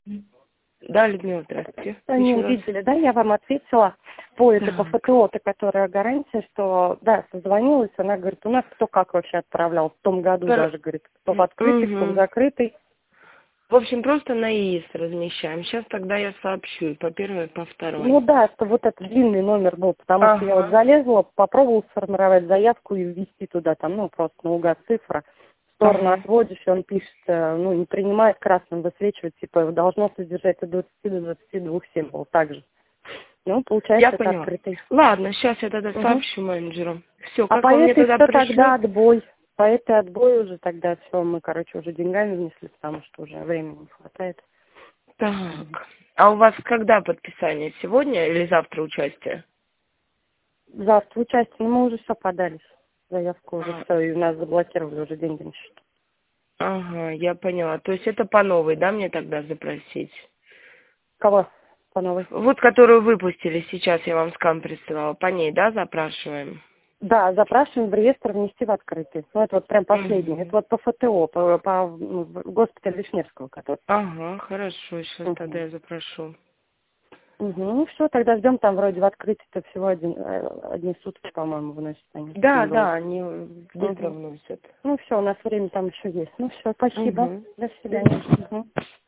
Да, Людмила, здравствуйте. Не Еще раз. увидели, да? Я вам ответила по этой, по Так. ФТО, которая гарантия, что, да, созвонилась, она говорит, у нас кто как вообще отправлял, в том году даже, говорит, кто в открытый, кто в Угу. закрытый. В общем, просто на ИИС размещаем. Сейчас тогда я сообщу и по первой, и по Ну второй. да, что вот этот длинный номер был, потому что я вот Ага. залезла, попробовала сформировать заявку и ввести туда, там, ну, просто наугад цифра. В сторону Ага. отводишь, и он пишет, ну, не принимает, красным высвечивает, типа, должно содержать от 20 до 22 символов, так же. Ну, Я получается, это поняла. открытый. Ладно, сейчас я тогда Угу. сообщу менеджеру. Все, А как по он мне этой тогда все тогда пришлет? отбой. По этой отбой уже тогда все, мы, короче, уже деньгами внесли, потому что уже времени не хватает. Так. А у вас когда подписание? Сегодня или завтра участие? Завтра участие, ну, мы уже все подали. Заявку уже А, все, и у нас заблокировали уже деньги на счету. Ага, я поняла. То есть это по новой, да, мне тогда запросить? Кого по новой? Вот, которую выпустили сейчас, я вам скан присылала. По ней, да, запрашиваем? Да, запрашиваем в реестр внести в открытый. Ну, это вот прям последний. Это Угу. вот по ФТО, по госпиталю Вишневского, который. Ага, хорошо, сейчас тогда Угу. я запрошу. Угу. Ну все, тогда ждем там вроде в открытый-то всего одни сутки, по-моему, выносят они Да, символы. да, они быстро Угу. вносят. Ну все, у нас время там еще есть. Ну все, спасибо. Угу. До До свидания. свидания. Мгм.